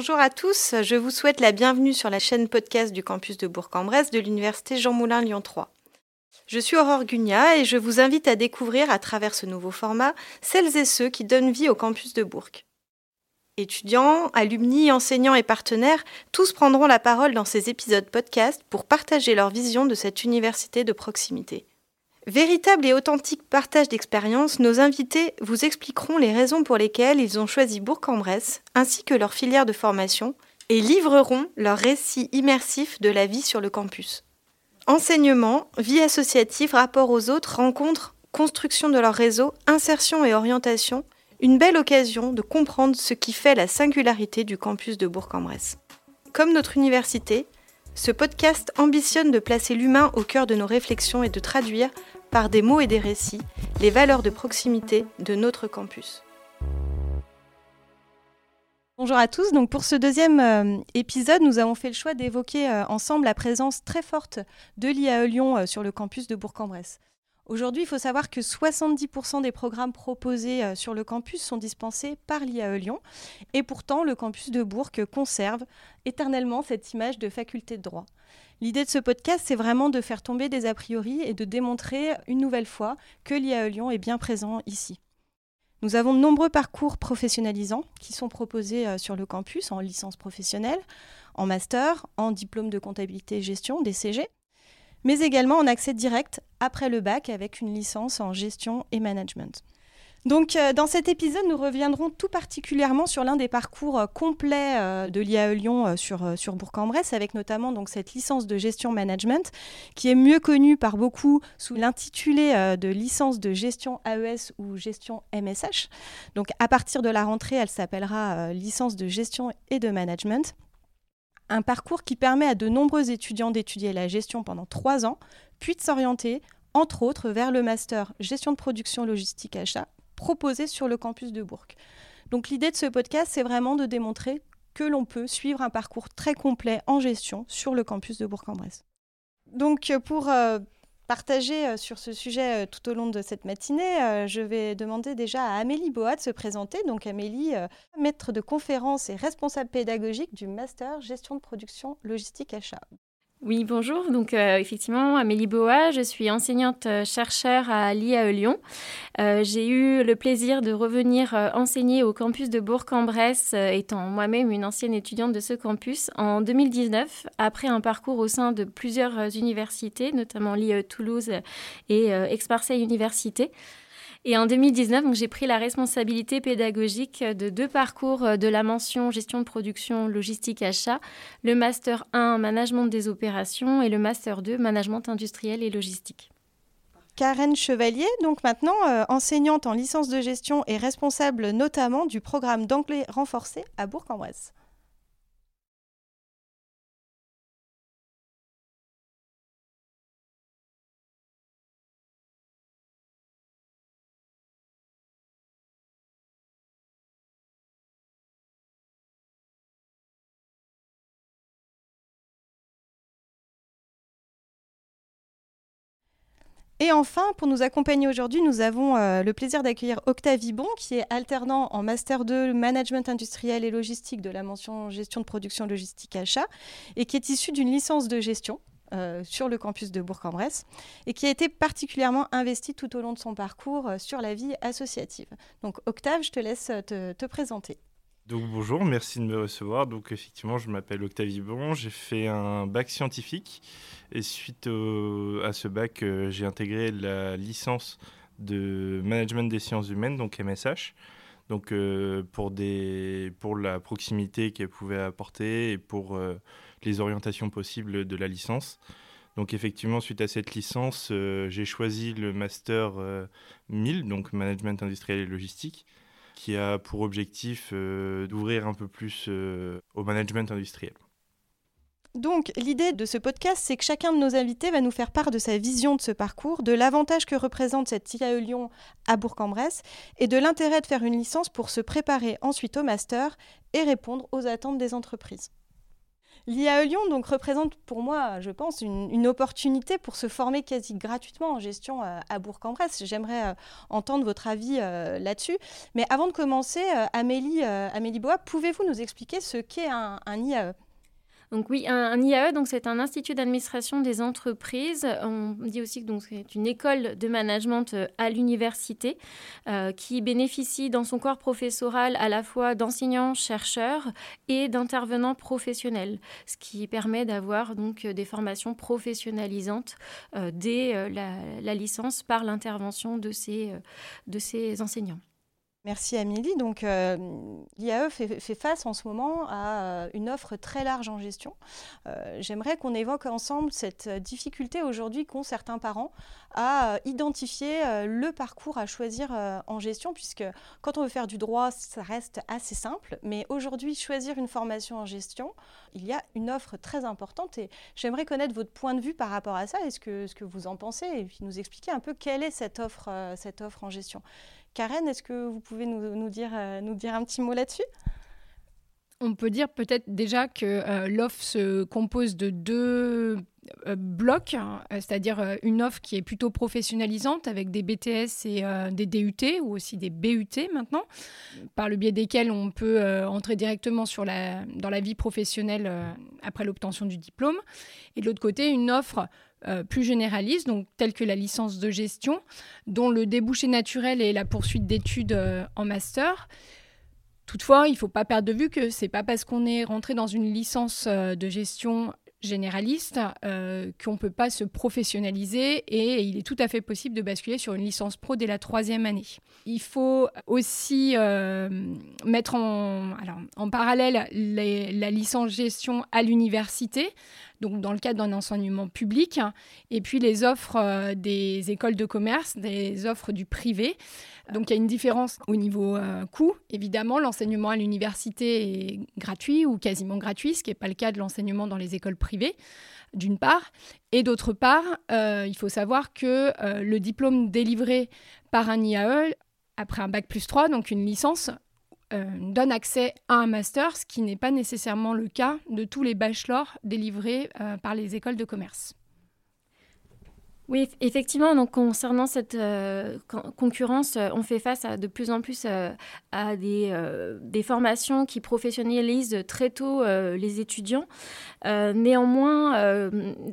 Bonjour à tous, je vous souhaite la bienvenue sur la chaîne podcast du campus de Bourg-en-Bresse de l'université Jean Moulin Lyon 3. Je suis Aurore Gugna et je vous invite à découvrir à travers ce nouveau format celles et ceux qui donnent vie au campus de Bourg. Étudiants, alumni, enseignants et partenaires, tous prendront la parole dans ces épisodes podcast pour partager leur vision de cette université de proximité. Véritable et authentique partage d'expériences, nos invités vous expliqueront les raisons pour lesquelles ils ont choisi Bourg-en-Bresse, ainsi que leur filière de formation, et livreront leur récit immersif de la vie sur le campus. Enseignement, vie associative, rapport aux autres, rencontres, construction de leur réseau, insertion et orientation, une belle occasion de comprendre ce qui fait la singularité du campus de Bourg-en-Bresse. Comme notre université, ce podcast ambitionne de placer l'humain au cœur de nos réflexions et de traduire, par des mots et des récits, les valeurs de proximité de notre campus. Bonjour à tous, donc pour ce deuxième épisode, nous avons fait le choix d'évoquer ensemble la présence très forte de l'IAE Lyon sur le campus de Bourg-en-Bresse. Aujourd'hui, il faut savoir que 70% des programmes proposés sur le campus sont dispensés par l'IAE Lyon et pourtant le campus de Bourg conserve éternellement cette image de faculté de droit. L'idée de ce podcast, c'est vraiment de faire tomber des a priori et de démontrer une nouvelle fois que l'IAE Lyon est bien présent ici. Nous avons de nombreux parcours professionnalisants qui sont proposés sur le campus en licence professionnelle, en master, en diplôme de comptabilité et gestion, DCG, mais également en accès direct après le bac avec une licence en gestion et management. Donc, dans cet épisode, nous reviendrons tout particulièrement sur l'un des parcours complets de l'IAE Lyon sur Bourg-en-Bresse, avec notamment donc, cette licence de gestion management, qui est mieux connue par beaucoup sous l'intitulé de licence de gestion AES ou gestion MSH. Donc, à partir de la rentrée, elle s'appellera licence de gestion et de management. Un parcours qui permet à de nombreux étudiants d'étudier la gestion pendant 3 ans, puis de s'orienter, entre autres, vers le master gestion de production logistique achat, proposé sur le campus de Bourg. Donc l'idée de ce podcast, c'est vraiment de démontrer que l'on peut suivre un parcours très complet en gestion sur le campus de Bourg-en-Bresse. Donc pour partager sur ce sujet tout au long de cette matinée, je vais demander déjà à Amélie Boa de se présenter. Donc Amélie, maître de conférences et responsable pédagogique du master gestion de production logistique achat. Oui, bonjour. Donc, effectivement, Amélie Boa, je suis enseignante-chercheur à l'IAE Lyon. J'ai eu le plaisir de revenir enseigner au campus de Bourg-en-Bresse, étant moi-même une ancienne étudiante de ce campus, en 2019, après un parcours au sein de plusieurs universités, notamment l'IAE Toulouse et Aix-Marseille Université. Et en 2019, donc, j'ai pris la responsabilité pédagogique de 2 parcours de la mention gestion de production logistique achat, le Master 1 management des opérations et le Master 2 management industriel et logistique. Karen Chevalier, donc maintenant enseignante en licence de gestion et responsable notamment du programme d'anglais renforcé à Bourg-en-Bresse. Et enfin, pour nous accompagner aujourd'hui, nous avons le plaisir d'accueillir Octavie Bon, qui est alternant en Master 2 Management industriel et logistique de la mention gestion de production logistique achat et qui est issue d'une licence de gestion sur le campus de Bourg-en-Bresse et qui a été particulièrement investie tout au long de son parcours sur la vie associative. Donc Octave, je te laisse te présenter. Donc bonjour, merci de me recevoir. Donc effectivement, je m'appelle Octavie Bon, j'ai fait un bac scientifique et suite à ce bac, j'ai intégré la licence de management des sciences humaines, donc MSH. Donc pour la proximité qu'elle pouvait apporter et pour les orientations possibles de la licence. Donc effectivement, suite à cette licence, j'ai choisi le master 1000, donc management industriel et logistique, qui a pour objectif d'ouvrir un peu plus au management industriel. Donc, l'idée de ce podcast, c'est que chacun de nos invités va nous faire part de sa vision de ce parcours, de l'avantage que représente cette IAE Lyon à Bourg-en-Bresse et de l'intérêt de faire une licence pour se préparer ensuite au master et répondre aux attentes des entreprises. L'IAE Lyon donc, représente pour moi, je pense, une opportunité pour se former quasi gratuitement en gestion à Bourg-en-Bresse. J'aimerais entendre votre avis là-dessus. Mais avant de commencer, Amélie Boa, pouvez-vous nous expliquer ce qu'est un IAE ? Donc oui, un IAE, donc c'est un institut d'administration des entreprises. On dit aussi que donc, c'est une école de management à l'université qui bénéficie dans son corps professoral à la fois d'enseignants, chercheurs et d'intervenants professionnels, ce qui permet d'avoir donc des formations professionnalisantes dès la licence par l'intervention de ces enseignants. Merci Amélie. Donc, l'IAE fait face en ce moment à une offre très large en gestion. J'aimerais qu'on évoque ensemble cette difficulté aujourd'hui qu'ont certains parents à identifier le parcours à choisir en gestion, puisque quand on veut faire du droit, ça reste assez simple. Mais aujourd'hui, choisir une formation en gestion, il y a une offre très importante et j'aimerais connaître votre point de vue par rapport à ça. Est-ce que vous en pensez et puis nous expliquer un peu quelle est cette offre en gestion. Karen, est-ce que vous pouvez nous dire un petit mot là-dessus ? On peut dire peut-être déjà que l'offre se compose de deux blocs, c'est-à-dire une offre qui est plutôt professionnalisante avec des BTS et des DUT ou aussi des BUT maintenant, par le biais desquels on peut entrer directement dans la vie professionnelle après l'obtention du diplôme. Et de l'autre côté, une offre plus généraliste, donc telle que la licence de gestion, dont le débouché naturel est la poursuite d'études en master. Toutefois, il ne faut pas perdre de vue que ce n'est pas parce qu'on est rentré dans une licence de gestion généraliste qu'on ne peut pas se professionnaliser et il est tout à fait possible de basculer sur une licence pro dès la 3e année. Il faut aussi mettre en parallèle la licence gestion à l'université, donc dans le cadre d'un enseignement public, et puis les offres des écoles de commerce, des offres du privé. Donc il y a une différence au niveau coût. Évidemment, l'enseignement à l'université est gratuit ou quasiment gratuit, ce qui n'est pas le cas de l'enseignement dans les écoles privées, d'une part. Et d'autre part, il faut savoir que le diplôme délivré par un IAE, après un Bac+3, donc une licence, donne accès à un master, ce qui n'est pas nécessairement le cas de tous les bachelors délivrés par les écoles de commerce. Oui, effectivement, donc concernant cette concurrence, on fait face de plus en plus à des formations qui professionnalisent très tôt les étudiants. Néanmoins,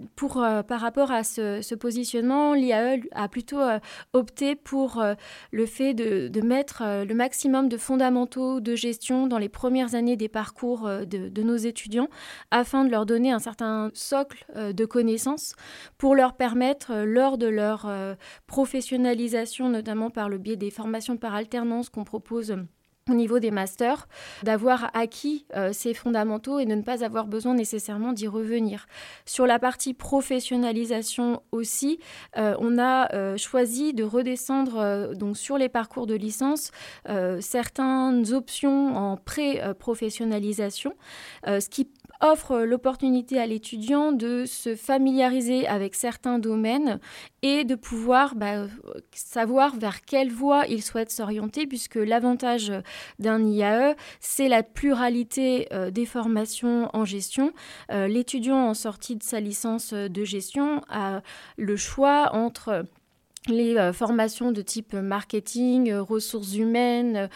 par rapport à ce positionnement, l'IAE a plutôt opté pour le fait de mettre le maximum de fondamentaux de gestion dans les premières années des parcours de nos étudiants, afin de leur donner un certain socle de connaissances pour leur permettre, lors de leur professionnalisation, notamment par le biais des formations par alternance qu'on propose au niveau des masters, d'avoir acquis ces fondamentaux et de ne pas avoir besoin nécessairement d'y revenir. Sur la partie professionnalisation aussi, on a choisi de redescendre donc sur les parcours de licence certaines options en pré-professionnalisation, ce qui offre l'opportunité à l'étudiant de se familiariser avec certains domaines et de pouvoir savoir vers quelle voie il souhaite s'orienter, puisque l'avantage d'un IAE, c'est la pluralité des formations en gestion. L'étudiant en sortie de sa licence de gestion a le choix entre les formations de type marketing, ressources humaines,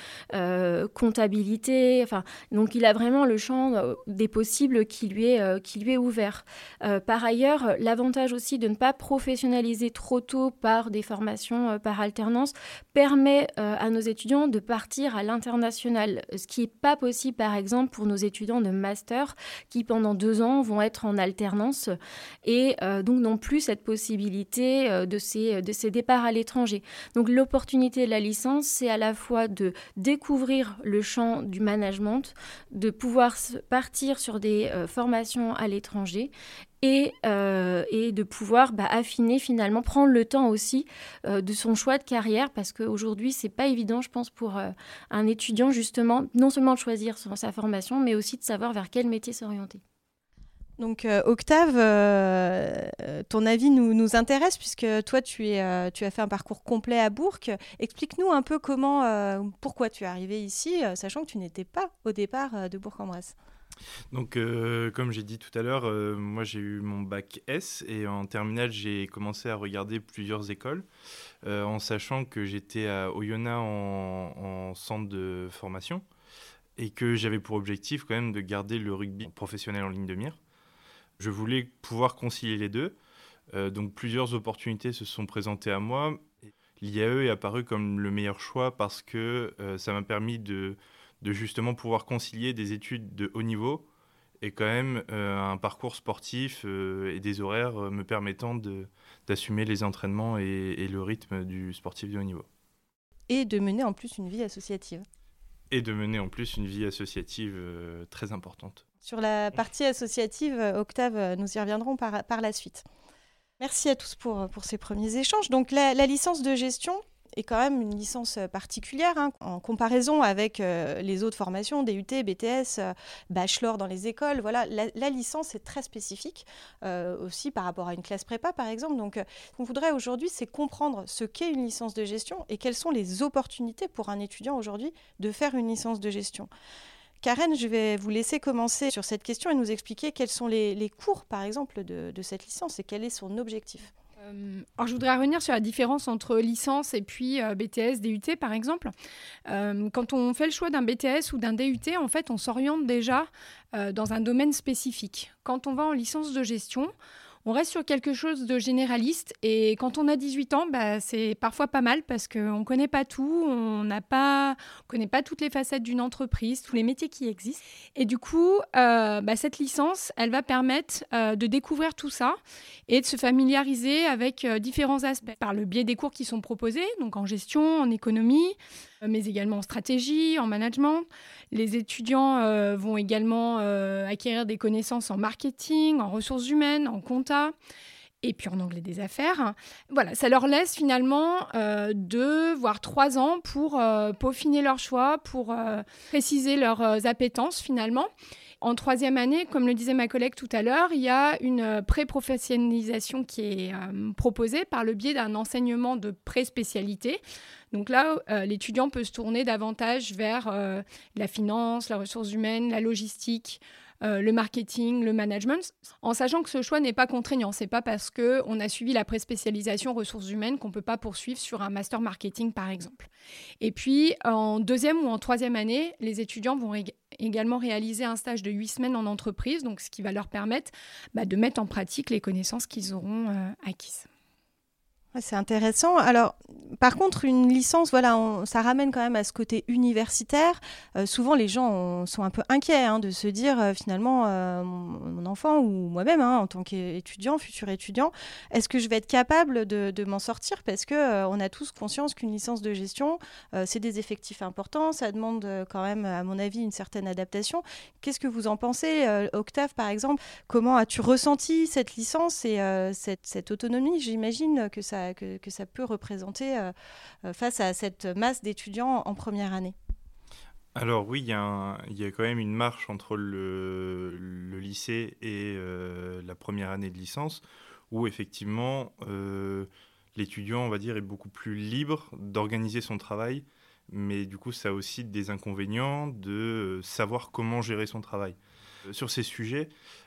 comptabilité. Donc, il a vraiment le champ des possibles qui lui est ouvert. Par ailleurs, l'avantage aussi de ne pas professionnaliser trop tôt par des formations par alternance permet à nos étudiants de partir à l'international, ce qui n'est pas possible, par exemple, pour nos étudiants de master qui, pendant 2 ans, vont être en alternance et donc n'ont plus cette possibilité de ces départ à l'étranger. Donc l'opportunité de la licence, c'est à la fois de découvrir le champ du management, de pouvoir partir sur des formations à l'étranger et de pouvoir affiner finalement, prendre le temps aussi de son choix de carrière, parce qu'aujourd'hui, c'est pas évident, je pense, pour un étudiant justement, non seulement de choisir sa formation, mais aussi de savoir vers quel métier s'orienter. Donc Octave, ton avis nous intéresse puisque toi tu as fait un parcours complet à Bourg. Explique-nous un peu pourquoi tu es arrivé ici, sachant que tu n'étais pas au départ de Bourg-en-Bresse. Donc, comme j'ai dit tout à l'heure, moi j'ai eu mon bac S et en terminale j'ai commencé à regarder plusieurs écoles en sachant que j'étais à Oyonnax en centre de formation et que j'avais pour objectif quand même de garder le rugby professionnel en ligne de mire. Je voulais pouvoir concilier les deux, donc plusieurs opportunités se sont présentées à moi. L'IAE est apparu comme le meilleur choix parce que ça m'a permis de justement pouvoir concilier des études de haut niveau et quand même un parcours sportif et des horaires me permettant d'assumer les entraînements et le rythme du sportif de haut niveau. Et de mener en plus une vie associative. Et de mener en plus une vie associative très importante. Sur la partie associative, Octave, nous y reviendrons par la suite. Merci à tous pour ces premiers échanges. Donc la licence de gestion est quand même une licence particulière en comparaison avec les autres formations, DUT, BTS, bachelor dans les écoles. Voilà, la licence est très spécifique aussi par rapport à une classe prépa par exemple. Donc ce qu'on voudrait aujourd'hui, c'est comprendre ce qu'est une licence de gestion et quelles sont les opportunités pour un étudiant aujourd'hui de faire une licence de gestion. Karen, je vais vous laisser commencer sur cette question et nous expliquer quels sont les cours, par exemple, de cette licence et quel est son objectif. Alors, je voudrais revenir sur la différence entre licence et puis BTS, DUT, par exemple. Quand on fait le choix d'un BTS ou d'un DUT, en fait, on s'oriente déjà dans un domaine spécifique. Quand on va en licence de gestion, on reste sur quelque chose de généraliste et quand on a 18 ans, c'est parfois pas mal parce qu'on ne connaît pas tout, on ne connaît pas toutes les facettes d'une entreprise, tous les métiers qui existent. Et du coup, cette licence, elle va permettre de découvrir tout ça et de se familiariser avec différents aspects par le biais des cours qui sont proposés, donc en gestion, en économie, mais également en stratégie, en management. Les étudiants vont également acquérir des connaissances en marketing, en ressources humaines, en compta, et puis en anglais des affaires. Voilà, ça leur laisse finalement 2 voire 3 ans pour peaufiner leur choix, pour préciser leurs appétences finalement. En 3e année, comme le disait ma collègue tout à l'heure, il y a une pré-professionnalisation qui est proposée par le biais d'un enseignement de pré-spécialité. Donc là, l'étudiant peut se tourner davantage vers la finance, la ressource humaine, la logistique, le marketing, le management, en sachant que ce choix n'est pas contraignant. Ce n'est pas parce qu'on a suivi la pré-spécialisation ressources humaines qu'on ne peut pas poursuivre sur un master marketing, par exemple. Et puis, en 2e ou en 3e année, les étudiants vont également réaliser un stage de 8 semaines en entreprise, donc ce qui va leur permettre de mettre en pratique les connaissances qu'ils auront acquises. Ouais, c'est intéressant. Alors, par contre, une licence, voilà, ça ramène quand même à ce côté universitaire. Souvent, les gens sont un peu inquiets de se dire, finalement, mon enfant ou moi-même, en tant qu'étudiant, futur étudiant, est-ce que je vais être capable de m'en sortir? Parce qu'on a tous conscience qu'une licence de gestion, c'est des effectifs importants. Ça demande quand même, à mon avis, une certaine adaptation. Qu'est-ce que vous en pensez, Octave, par exemple? Comment as-tu ressenti cette licence et cette autonomie? J'imagine que ça peut représenter face à cette masse d'étudiants en première année. Alors oui, il y a quand même une marche entre le lycée et la première année de licence, où effectivement l'étudiant, on va dire, est beaucoup plus libre d'organiser son travail, mais du coup ça a aussi des inconvénients de savoir comment gérer son travail. Sur ces sujets,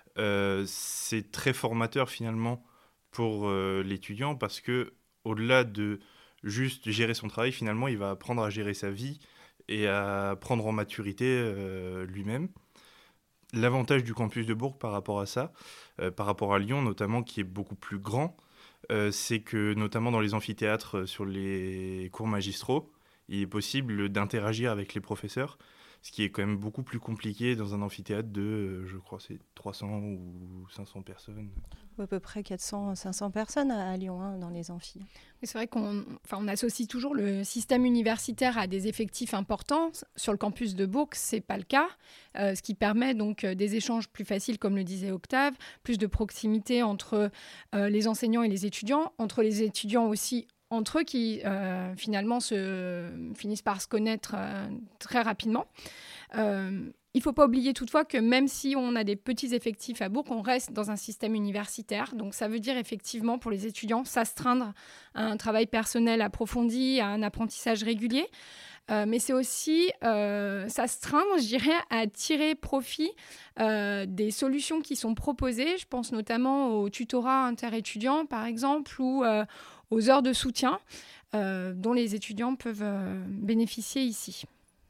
c'est très formateur finalement pour l'étudiant parce que au-delà de juste gérer son travail, finalement, il va apprendre à gérer sa vie et à prendre en maturité lui-même. L'avantage du campus de Bourg par rapport à ça, par rapport à Lyon notamment, qui est beaucoup plus grand, c'est que notamment dans les amphithéâtres sur les cours magistraux, il est possible d'interagir avec les professeurs, ce qui est quand même beaucoup plus compliqué dans un amphithéâtre de, je crois, c'est 300 ou 500 personnes. À peu près 400-500 personnes à Lyon, dans les amphis. C'est vrai qu'on associe toujours le système universitaire à des effectifs importants. Sur le campus de Bourg, ce n'est pas le cas, ce qui permet donc des échanges plus faciles, comme le disait Octave, plus de proximité entre les enseignants et les étudiants, entre les étudiants aussi entre eux qui finalement finissent par se connaître très rapidement. Il ne faut pas oublier toutefois que même si on a des petits effectifs à Bourg, on reste dans un système universitaire. Donc ça veut dire effectivement pour les étudiants s'astreindre à un travail personnel approfondi, à un apprentissage régulier. Mais c'est aussi s'astreindre, je dirais, à tirer profit des solutions qui sont proposées. Je pense notamment au tutorat interétudiant, par exemple, ou aux heures de soutien dont les étudiants peuvent bénéficier ici.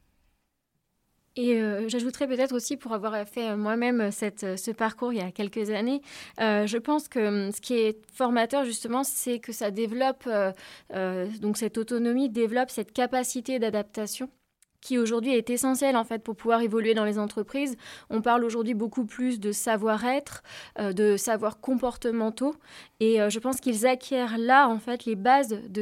Et j'ajouterais peut-être aussi, pour avoir fait moi-même ce parcours il y a quelques années, je pense que ce qui est formateur justement, c'est que ça développe, donc cette autonomie développe cette capacité d'adaptation qui aujourd'hui est essentielle en fait pour pouvoir évoluer dans les entreprises. On parle aujourd'hui beaucoup plus de savoir-être, de savoirs comportementaux, et je pense qu'ils acquièrent là en fait les bases de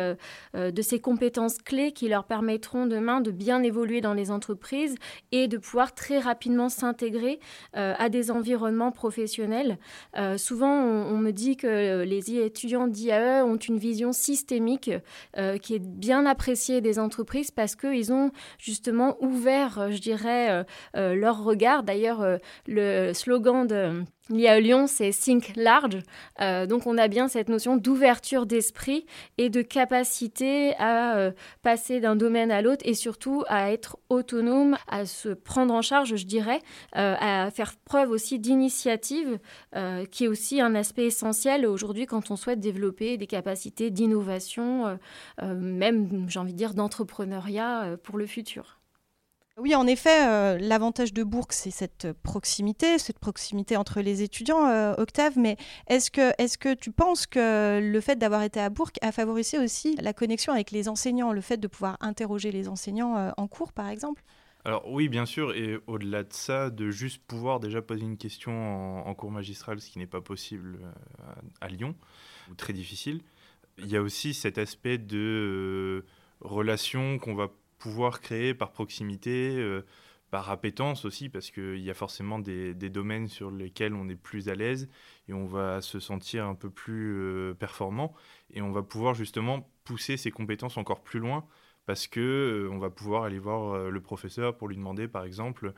ces compétences clés qui leur permettront demain de bien évoluer dans les entreprises et de pouvoir très rapidement s'intégrer à des environnements professionnels. Souvent, on me dit que les étudiants d'IAE ont une vision systémique qui est bien appréciée des entreprises parce qu'ils ont justement ouvert, je dirais, leur regard. D'ailleurs, le slogan de l'IAE Lyon, c'est « Think large ». Donc, on a bien cette notion d'ouverture d'esprit et de capacité à passer d'un domaine à l'autre et surtout à être autonome, à se prendre en charge, je dirais, à faire preuve aussi d'initiative, qui est aussi un aspect essentiel aujourd'hui quand on souhaite développer des capacités d'innovation, même, j'ai envie de dire, d'entrepreneuriat pour le futur. Oui, en effet, l'avantage de Bourg, c'est cette proximité entre les étudiants, Octave. Mais est-ce que tu penses que le fait d'avoir été à Bourg a favorisé aussi la connexion avec les enseignants, le fait de pouvoir interroger les enseignants en cours, par exemple ? Alors oui, bien sûr, et au-delà de ça, de juste pouvoir déjà poser une question en cours magistral, ce qui n'est pas possible à Lyon, ou très difficile. Il y a aussi cet aspect de relation qu'on va pouvoir créer par proximité, par appétence aussi, parce qu'il y a forcément des domaines sur lesquels on est plus à l'aise et on va se sentir un peu plus performant et on va pouvoir justement pousser ses compétences encore plus loin parce qu'on va pouvoir aller voir le professeur pour lui demander, par exemple,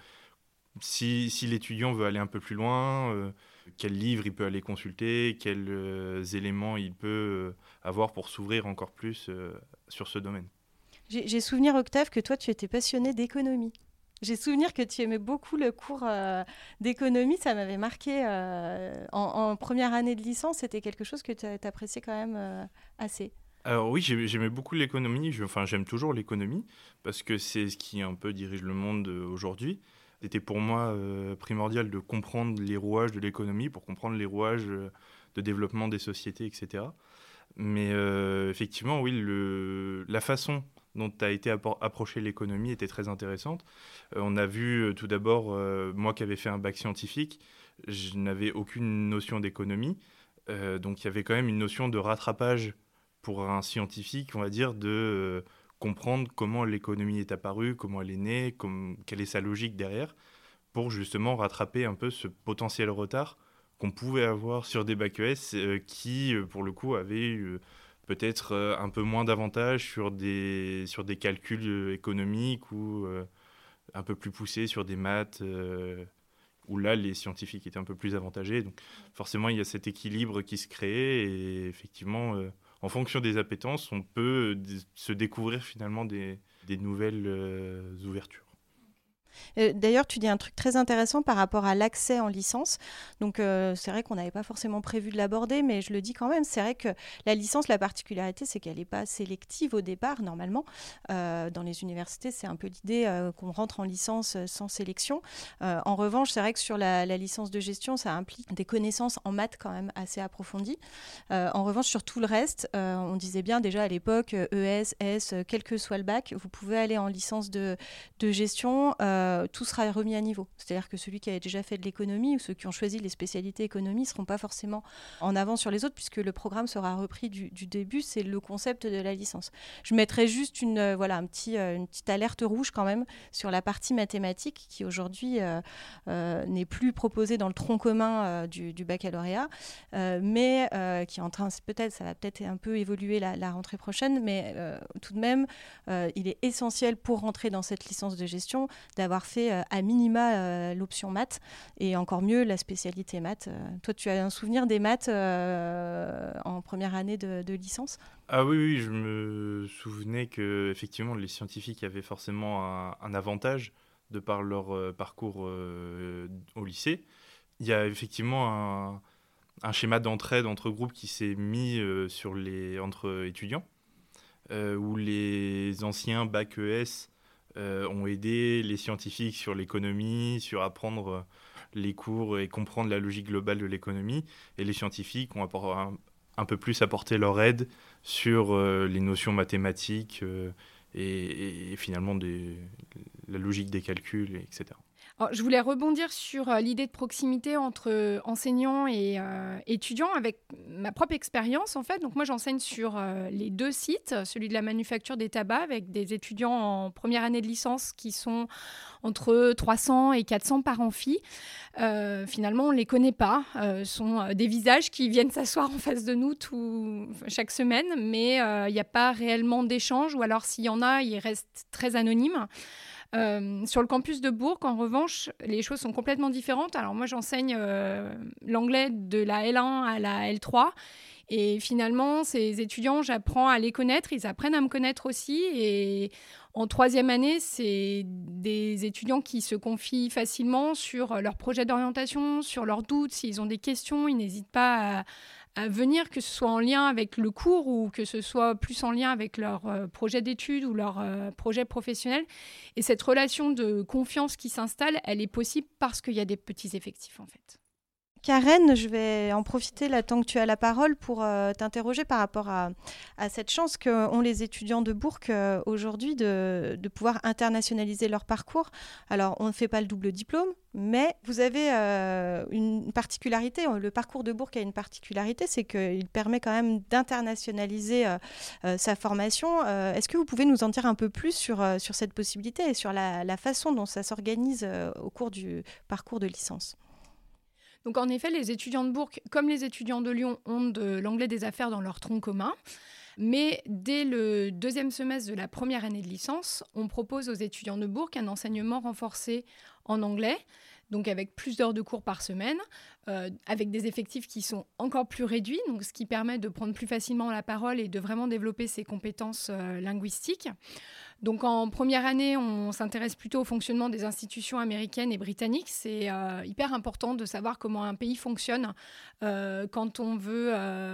si l'étudiant veut aller un peu plus loin, quel livre il peut aller consulter, quels éléments il peut avoir pour s'ouvrir encore plus sur ce domaine. J'ai souvenir, Octave, que toi, tu étais passionné d'économie. J'ai souvenir que tu aimais beaucoup le cours d'économie. Ça m'avait marqué en première année de licence. C'était quelque chose que tu appréciais quand même assez. Alors oui, j'aimais beaucoup l'économie. J'aime toujours l'économie parce que c'est ce qui un peu dirige le monde aujourd'hui. C'était pour moi primordial de comprendre les rouages de l'économie pour comprendre les rouages de développement des sociétés, etc. Mais effectivement, oui, la façon dont a été approchée l'économie était très intéressante. On a vu tout d'abord, moi qui avais fait un bac scientifique, je n'avais aucune notion d'économie. Donc il y avait quand même une notion de rattrapage pour un scientifique, on va dire, de comprendre comment l'économie est apparue, comment elle est née, quelle est sa logique derrière, pour justement rattraper un peu ce potentiel retard qu'on pouvait avoir sur des bacs ES qui, pour le coup, avaient eu peut-être un peu moins d'avantages sur des calculs économiques ou un peu plus poussés sur des maths où là, les scientifiques étaient un peu plus avantagés. Donc forcément, il y a cet équilibre qui se crée et effectivement, en fonction des appétences, on peut se découvrir finalement des nouvelles ouvertures. D'ailleurs, tu dis un truc très intéressant par rapport à l'accès en licence. Donc, c'est vrai qu'on n'avait pas forcément prévu de l'aborder, mais je le dis quand même. C'est vrai que la licence, la particularité, c'est qu'elle n'est pas sélective au départ, normalement. Dans les universités, c'est un peu l'idée qu'on rentre en licence sans sélection. En revanche, c'est vrai que sur la licence de gestion, ça implique des connaissances en maths quand même assez approfondies. En revanche, sur tout le reste, on disait bien déjà à l'époque, ES, S, quel que soit le bac, vous pouvez aller en licence de gestion. Tout sera remis à niveau. C'est-à-dire que celui qui avait déjà fait de l'économie ou ceux qui ont choisi les spécialités économie ne seront pas forcément en avant sur les autres puisque le programme sera repris du début. C'est le concept de la licence. Je mettrais juste une petite alerte rouge quand même sur la partie mathématique qui aujourd'hui n'est plus proposée dans le tronc commun du baccalauréat, mais qui est en train, ça va peut-être un peu évoluer la rentrée prochaine, mais tout de même, il est essentiel pour rentrer dans cette licence de gestion d'avoir d'avoir fait à minima l'option maths et encore mieux la spécialité maths. Toi, tu as un souvenir des maths en première année de licence ? Ah oui, je me souvenais que effectivement les scientifiques avaient forcément un avantage de par leur parcours au lycée. Il y a effectivement un schéma d'entraide entre groupes qui s'est mis entre étudiants, où les anciens bac ES ont aidé les scientifiques sur l'économie, sur apprendre les cours et comprendre la logique globale de l'économie, et les scientifiques ont un peu plus apporté leur aide sur les notions mathématiques et finalement la logique des calculs, etc. Alors, je voulais rebondir sur l'idée de proximité entre enseignants et étudiants avec ma propre expérience en fait. Donc moi j'enseigne sur les 2 sites, celui de la manufacture des tabacs avec des étudiants en première année de licence qui sont entre 300 et 400 par amphi. Finalement on ne les connaît pas, sont des visages qui viennent s'asseoir en face de nous chaque semaine, mais il n'y a pas réellement d'échange, ou alors s'il y en a, ils restent très anonymes. Sur le campus de Bourg, en revanche, les choses sont complètement différentes. Alors moi, j'enseigne l'anglais de la L1 à la L3. Et finalement, ces étudiants, j'apprends à les connaître. Ils apprennent à me connaître aussi. Et en 3e année, c'est des étudiants qui se confient facilement sur leurs projets d'orientation, sur leurs doutes. S'ils ont des questions, ils n'hésitent pas à venir, que ce soit en lien avec le cours ou que ce soit plus en lien avec leur projet d'études ou leur projet professionnel. Et cette relation de confiance qui s'installe, elle est possible parce qu'il y a des petits effectifs en fait. Karen, je vais en profiter là tant que tu as la parole pour t'interroger par rapport à cette chance qu'ont les étudiants de Bourg aujourd'hui de pouvoir internationaliser leur parcours. Alors, on ne fait pas le double diplôme, mais vous avez une particularité. Le parcours de Bourg a une particularité, c'est qu'il permet quand même d'internationaliser sa formation. Est-ce que vous pouvez nous en dire un peu plus sur cette possibilité et sur la façon dont ça s'organise au cours du parcours de licence ? Donc en effet, les étudiants de Bourg, comme les étudiants de Lyon, ont de l'anglais des affaires dans leur tronc commun. Mais dès le 2e semestre de la première année de licence, on propose aux étudiants de Bourg un enseignement renforcé en anglais, donc avec plus d'heures de cours par semaine, avec des effectifs qui sont encore plus réduits, donc ce qui permet de prendre plus facilement la parole et de vraiment développer ses compétences linguistiques. Donc en première année, on s'intéresse plutôt au fonctionnement des institutions américaines et britanniques. C'est hyper important de savoir comment un pays fonctionne quand on veut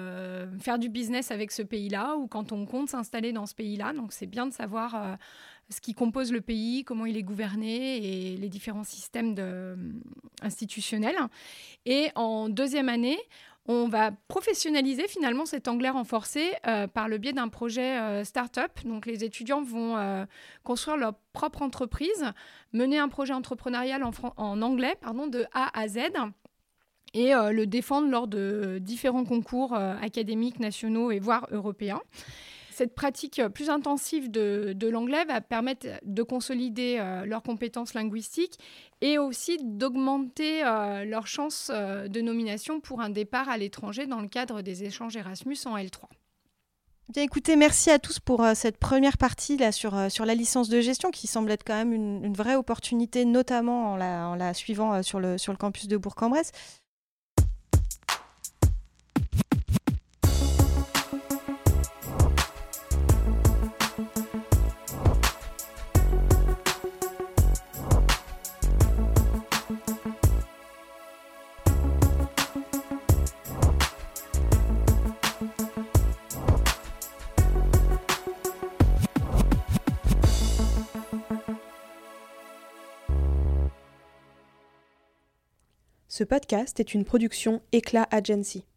faire du business avec ce pays-là ou quand on compte s'installer dans ce pays-là. Donc c'est bien de savoir ce qui compose le pays, comment il est gouverné et les différents systèmes institutionnels. Et en 2e année, on va professionnaliser finalement cet anglais renforcé par le biais d'un projet start-up. Donc les étudiants vont construire leur propre entreprise, mener un projet entrepreneurial en anglais de A à Z et le défendre lors de différents concours académiques, nationaux et voire européens. Cette pratique plus intensive de l'anglais va permettre de consolider leurs compétences linguistiques et aussi d'augmenter leurs chances de nomination pour un départ à l'étranger dans le cadre des échanges Erasmus en L3. Bien, écoutez, merci à tous pour cette première partie là, sur la licence de gestion qui semble être quand même une vraie opportunité, notamment en la suivant sur le campus de Bourg-en-Bresse. Ce podcast est une production Éclat Agency.